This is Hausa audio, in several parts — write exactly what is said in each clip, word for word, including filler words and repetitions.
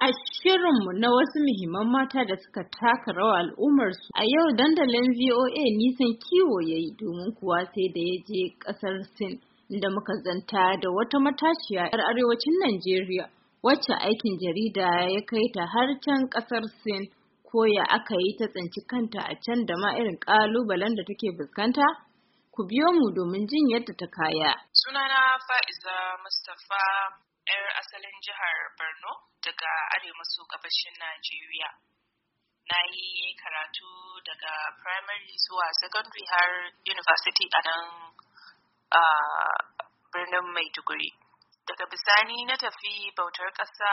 shirinmu na wasu muhimman mata da suka taka rawa al'ummarsu, a yau dandalin V O A nisan kiwo ya yi domin kuwa sai da ya je ƙasar Sin, inda muka zanta da wata matashiya 'yar arewacin Najeriya wacce aikin jarida ya kai ta har can ƙasar Sin. Ko ya aka yi ta tsinci kanta a can da ma irin ƙalubalen da take fuskanta? Ku biyo mu domin jin yadda ta kaya. Sunana Fa'iza Mustapha, 'yar asalin jihar Borno daga arewa maso gabashin Najeriya. Na yi karatu daga primary zuwa secondary har university a nan a birnin Maiduguri. Daga bisani na tafi bautar ƙasa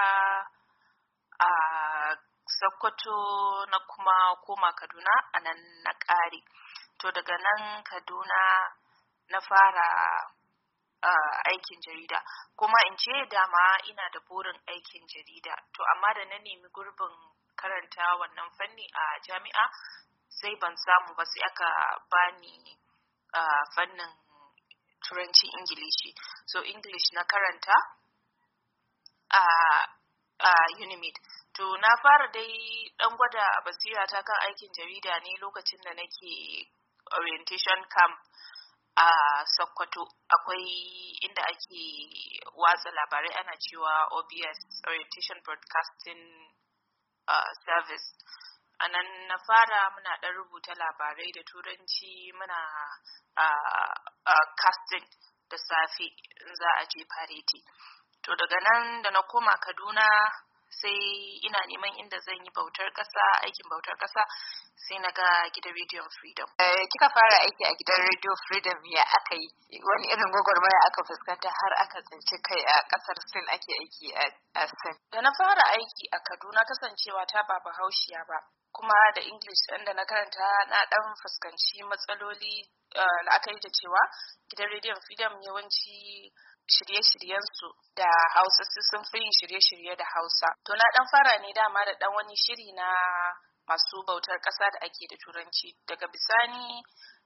a Sokoto na kuma koma Kaduna a nan na ƙare. To daga nan Kaduna na fara uh, aikin jarida, kuma in ce dama ina da burin aikin jarida. To amma da na nemi gurbin karanta wannan fanni a jami'a sai ban samu ba, sai aka bani uh, fannin turanci Ingilishi. So English na karanta a uh, uh, Unimid. To na fara dai dan gwada basira ta kan aikin jarida ne lokacin da nake orientation camp a Sokoto. Akwai inda ake watsa labarai, ana cewa O B S, Orientation Broadcasting uh, Service. Anan na fara muna dan rubuta labarai da turanci, muna uh, uh, casting da safe in za a je fareti. To daga nan da na koma Kaduna sai ina neman inda zan yi bautar ƙasa, aikin bautar ƙasa, sai na ga gidan Radio Freedom. Eh, kika fara aiki a gidan Radio Freedom, ya aka yi? Wani irin gwagwarmaya aka fuskanta har aka tsinci kai a ƙasar Sin ake aiki a Sin? Da na fara aiki a Kaduna, kasancewa ta ba Bahaushiya ba, kuma da English ɗin da na karanta na ɗan fuskanci matsaloli, la'akari da cewa gidan Radio Freedom yawanci shirye-shiryensu da Hausa sun fi yin shirye-shirye da Hausa. To na dan fara ne dama da dan wani shiri na masu bautar ƙasa da ake da Turanci. Daga bisani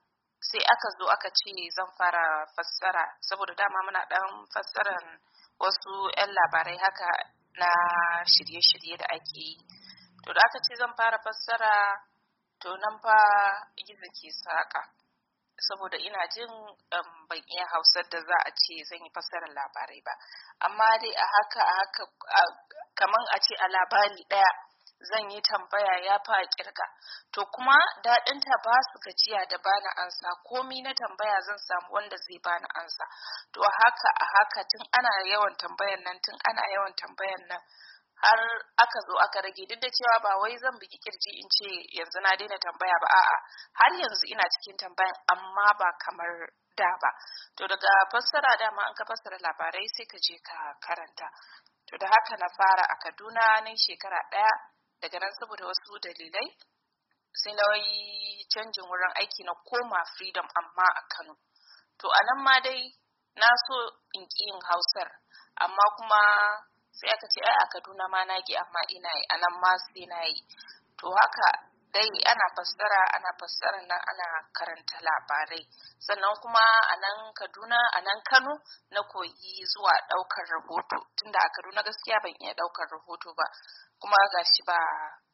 sai aka zo aka ce zan fara fassara, saboda dama muna dan fassaran wasu 'yan labarai haka na shirye-shirye da ake yi. To da aka ce zan fara fassara, to nan fa gizo ke saka. Saboda ina jin um, ban iya Hausar da za a ce zan yi fassarar labarai ba, amma dai a haka a haka kaman a ce a labari ɗaya zan yi tambaya ya fa kirga. To kuma daɗinta ba su gajiya da bani ansa, komi na tambaya zan samu wanda zai bani ansa. To haka a haka tun ana yawan tambayan nan tun ana yawan tambayan nan har aka zo aka rage, duk da cewa ba wai zan bugi kirji in ce yanzu na daina tambaya ba, a'a har yanzu ina cikin tambayan amma ba kamar da ba. To daga fassara, dama an ka fassara labarai sai ka je ka karanta. To da haka na fara a Kaduna nan shekara ɗaya. Daga nan saboda wasu dalilai sai na yi canjin wurin aiki, na koma Freedom amma a Kano. To a nan ma dai na so in ƙi yin Hausar, amma kuma sai aka ce ai a Kaduna ma na ki, amma ina yi a nan ma sai na yi. To haka dai ana fassara ana fassara nan ana karanta labarai. Sannan kuma a nan Kaduna, a nan Kano na koyi zuwa ɗaukar rahoto, tunda a Kaduna gaskiya ban iya ɗaukar rahoto ba, kuma gashi ba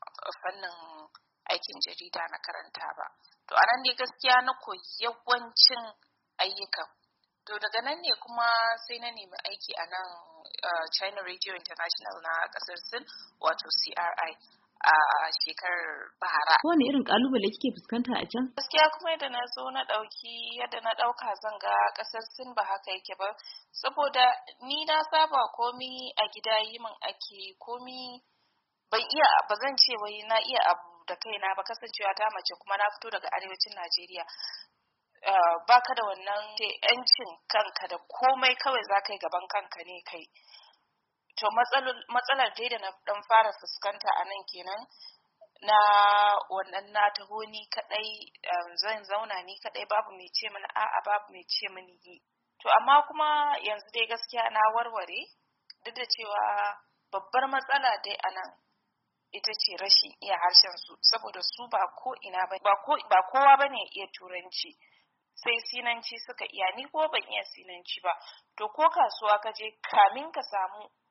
fannin aikin jarida na karanta ba. To a nan ne gaskiya na koyi yawancin ayyukan. To daga nan ne kuma sai na nemi aiki a nan uh, China Radio International na ƙasar Sin, wato C R I, a shekarar bara. Wani irin kalubale kike fuskanta a can? Gaskiya kuma yadda na zo na ɗauki yadda na ɗauka zan ga ƙasar Sin ba haka yake ba, saboda ni na saba komi a gida yi min ake, komi ban iya, ba zan ce wai na iya abu da kaina ba, kasancewa ta mace kuma na fito daga arewacin Najeriya. Uh, baka da wannan yancin kanka da komai, kawai za ka yi gaban kanka ne kai. To matsalar dai da na dan fara fuskanta a nan kenan, na wannan na taho ni kadai, um, zan zauna ni kadai, babu mai ce mini a'a, babu mai ce mini yi. To amma kuma yanzu dai gaskiya na warware, duk da cewa babbar matsala dai a nan ita ce rashin iya harshen su, saboda su ba ko ina ba, ba ko ba kowa bane iya Turanci, sai Sinanci suka iya. Ni ko ban iya Sinanci ba, to ko kasuwa ka je, kamin ka samu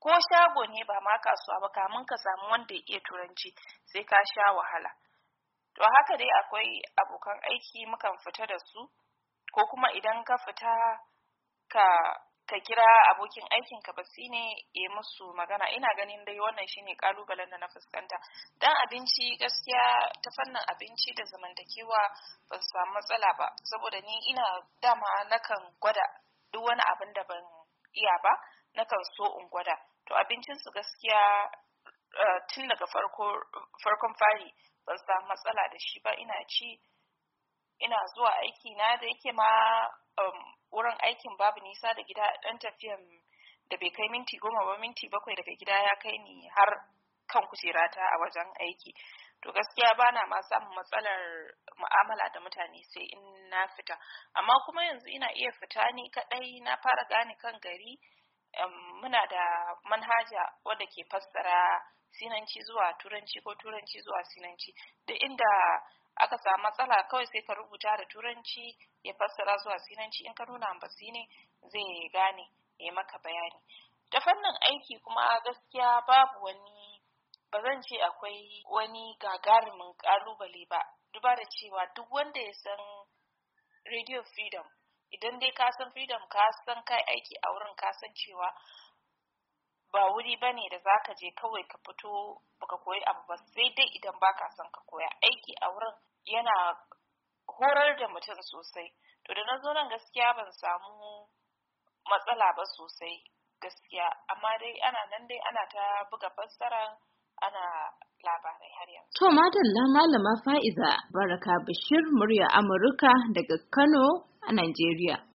ko shago ne ba ma kasuwa ba, kamun ka samu wanda ya iya turanci sai ka sha wahala. To haka dai akwai abokan aiki mukan fita da su, ko kuma idan ka fita ka ka kira abokin aikin ka basi ne ya musu magana. Ina ganin dai wannan shine kalubalen da na fuskanta. Dan abinci gaskiya, ta fannin abinci da zamantakewa ban samu matsala ba, saboda ni ina dama nakan gwada duk wani abin da ban iya ba, nakan so in gwada. To abincin su gaskiya uh, tun daga farko farkon fari ban samu matsala da shi ba. Ina ci, ina zuwa aiki na, da yake ma um, wurin aikin babu nisa da gida, dan tafiyan da bai kai minti goma ba, minti bakwai daga gida ya kai ni har kan kujerata a wajen aiki. To gaskiya bana ma samun matsalar mu'amala da mutane sai in na fita. Amma kuma yanzu ina iya fita ni kadai, na fara gane kan gari. Um, muna da manhaja wadda ke fassara Sinanci zuwa Turanci ko Turanci zuwa Sinanci. Duk inda aka samu matsala kawai sai ka rubuta da Turanci ya fassara zuwa Sinanci, in ka nuna ambasi ne zai gane ya maka bayani. Ta fannin aiki kuma gaskiya babu wani, ba zan ce akwai wani gagarumin kalubale ba, duba da cewa duk wanda ya san Radio Freedom, idan dai ka san Freedom, ka san kai aiki a wurin, ka san cewa ba wuri bane da zaka je kawai ka fito baka koyi abu ba, sai dai idan baka son ka koya. Aiki a wurin yana horar da mutum sosai. To da na zo nan gaskiya ban samu matsala ba sosai gaskiya, amma dai ana nan dai ana ta buga fassara, ana labarai har yanzu. To madalla Malama Fa'iza Baraka Bashir, murya Amurka daga Kano a Najeriya.